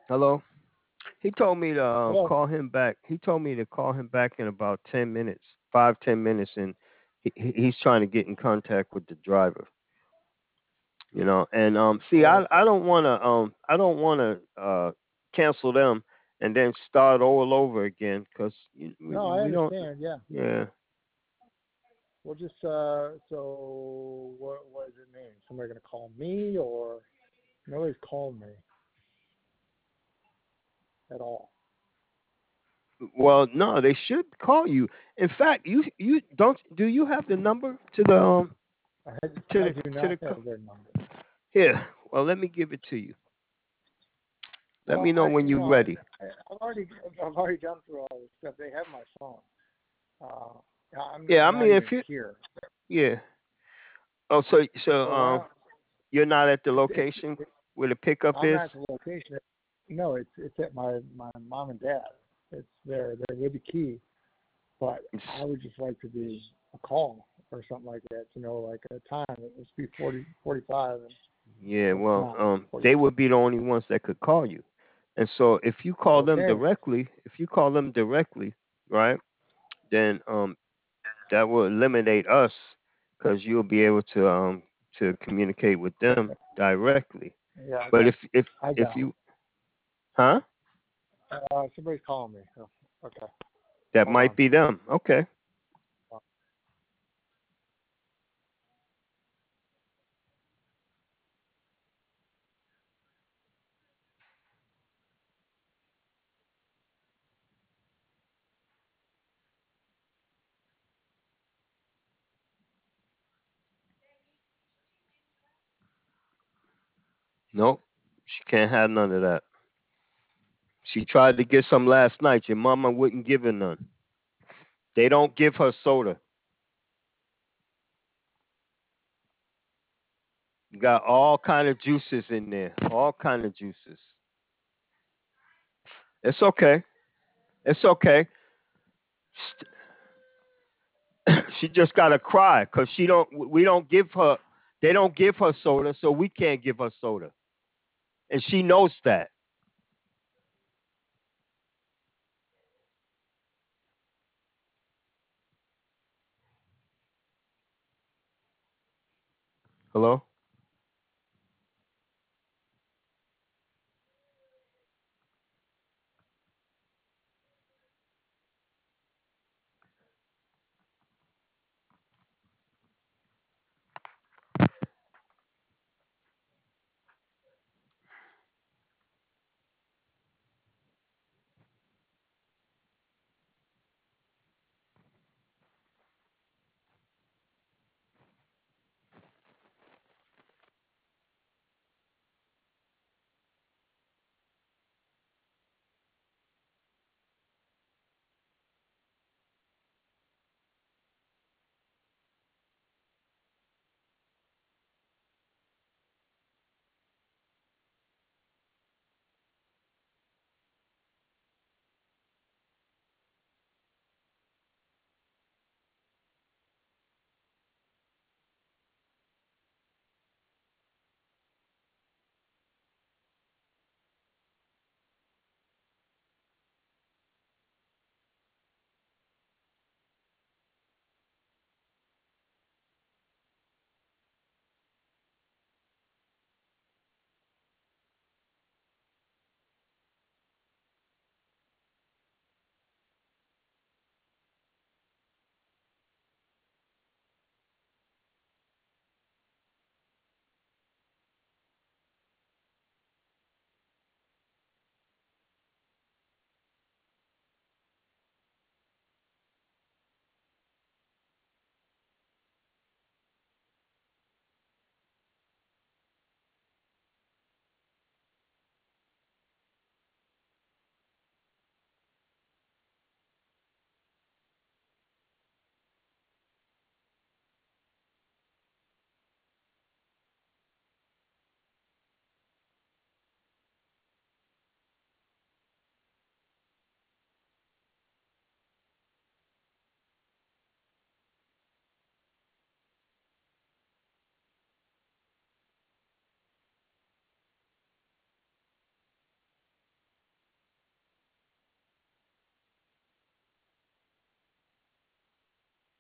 Hello. He told me to Hello. call him back. He told me to call him back in about 10 minutes, 5, 10 minutes, and he's trying to get in contact with the driver. And see, Oh, I okay. don't want to cancel them and then start all over again because No, I we don't. understand. Yeah. Yeah. We'll just so what does it mean? Somebody gonna call me or nobody's called me at all. Well, no, they should call you. In fact, you don't. Do you have the number to the to I the do to not the have their number. here? Well, let me give it to you. Let me Well, know when you're ready. I've already gone through all this stuff. They have my phone. Uh, Yeah, I I'm not mean, if even you, here. yeah. Oh, so So why? you're not at the It's, location it, where the pickup I'm is. not at the location. No, it's at my mom and dad. It's there. They're with the key. But It's, I would just like to be a call or something like that. Like a time. It must be 40:45, and yeah, it's well, not they 45. would be the only ones that could call you. And so Okay. if you call them directly, right, then that will eliminate us because you'll be able to communicate with them directly. Yeah, But I if got you, huh? it. Somebody's calling me. Oh, okay. That Hold might on. be them. Okay. Nope. She can't have none of that. She tried to get some last night. Your mama wouldn't give her none. They don't give her soda. You got all kind of juices in there. All kind of juices. It's okay. It's okay. She just gotta cry because she don't. We don't give her. They don't give her soda, so we can't give her soda, and she knows that. Hello.